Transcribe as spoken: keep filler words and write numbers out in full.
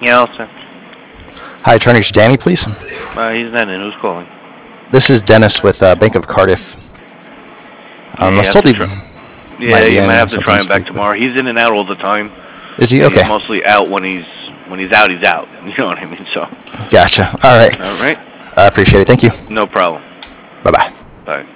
Yeah, also. Hi, trying to reach Danny, please. Uh, he's not in. Who's calling? This is Dennis with uh, Bank of Cardiff. Yeah, Um, I you was have told to he try. Yeah, might be you in might have to something try to him back speak with. tomorrow. He's in and out all the time. Is he? And Okay. he's mostly out when he's when he's out. He's out. You know what I mean? So. Gotcha. All right. All right. I appreciate it. Thank you. No problem. Bye-bye. Bye.